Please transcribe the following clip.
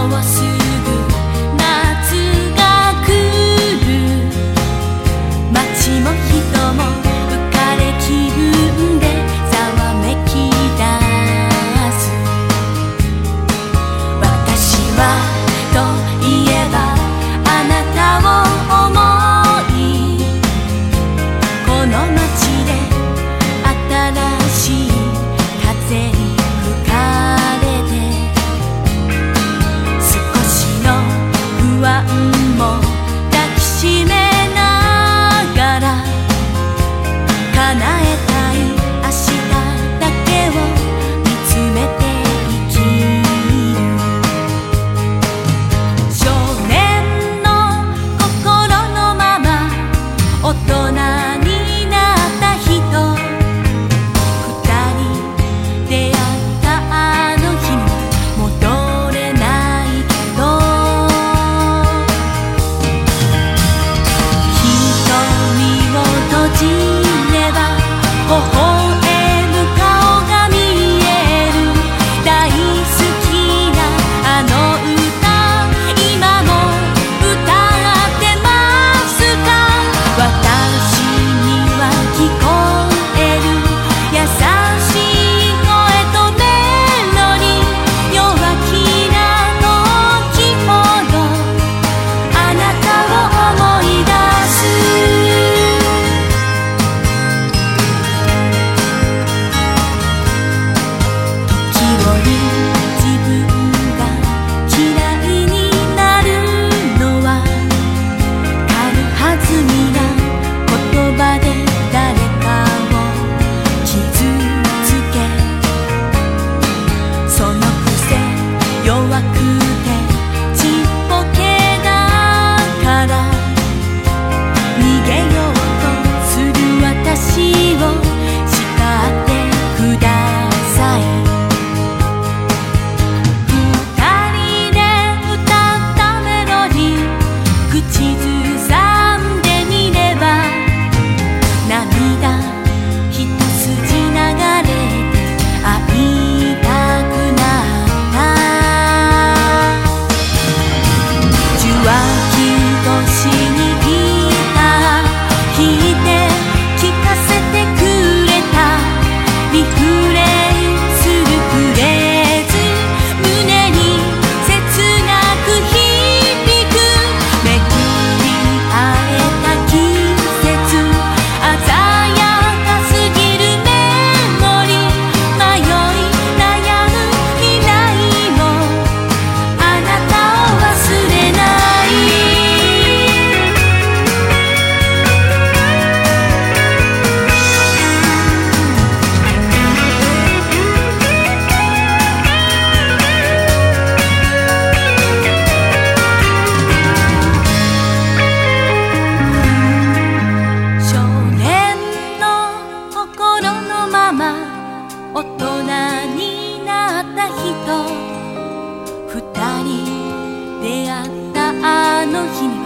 うすぐ夏が来る。街も人も浮かれ気分でざわめき出す。私はといえばあなたを思い、この街で新しい風に吹かれて、少しの不安も抱きしめながら、叶えたい明日だけを見つめて生きる。少年の心のまま大人になった人、二人出会ったあの日に戻れないけど、瞳を閉じれば微笑む顔が見える。大好きなあの歌、今も歌ってますか。私には聞こえる優しい声とメロディー。弱気な時ほどあなたを思い出す。時折自分が嫌いになるのは、軽はずみな言葉で誰かを傷つけ、そのくせ弱くてちっぽけだから逃げようとする私を叱ってください。二人で歌ったメロディー、口ずさんでみれば涙一筋流れて会いたくなった。受話器越しにギター弾いて聴かせてくれた。リフレインするフレーズ、胸に切なく響く。巡り会えた季節、鮮やかすぎるメモリー。迷い悩む未来もあなたを忘れない。少年の心のまま大人になった人、二人出会ったあの日に